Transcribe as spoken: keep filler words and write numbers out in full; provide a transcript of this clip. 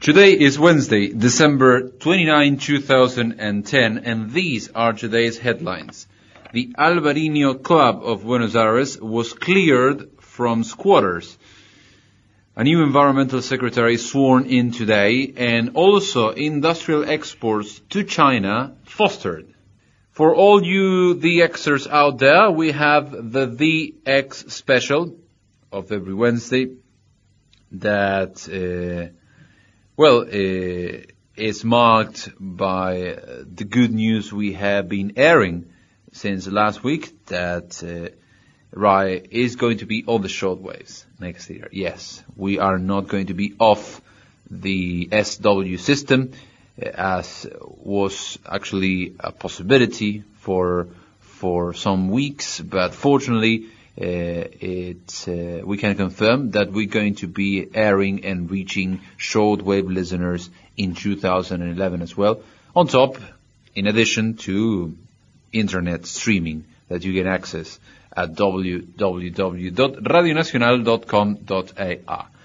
Today is Wednesday, December twenty-ninth, two thousand ten, and these are today's headlines. The Albarino Club of Buenos Aires was cleared from squatters. A new environmental secretary sworn in today, and also industrial exports to China fostered. For all you The Xers out there, we have the The X special of every Wednesday that... Uh, Well, uh, it's marked by the good news we have been airing since last week that uh, R A I is going to be on the shortwaves next year. Yes, we are not going to be off the S W system, as was actually a possibility for for some weeks, but fortunately Uh, it, uh, we can confirm that we're going to be airing and reaching shortwave listeners in two thousand eleven as well. On top, in addition to internet streaming that you can access at w w w dot radio nacional dot com dot a r.